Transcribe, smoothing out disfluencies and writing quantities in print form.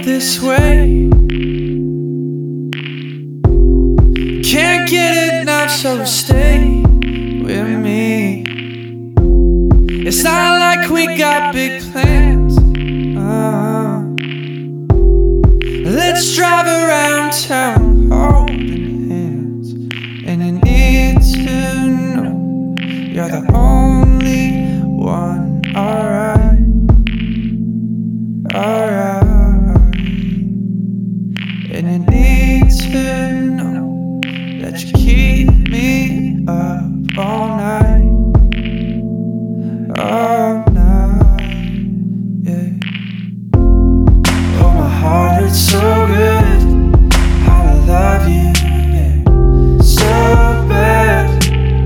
like this way. Can't get enough, so stay with me. It's not like we got big plans. Let's drive around town.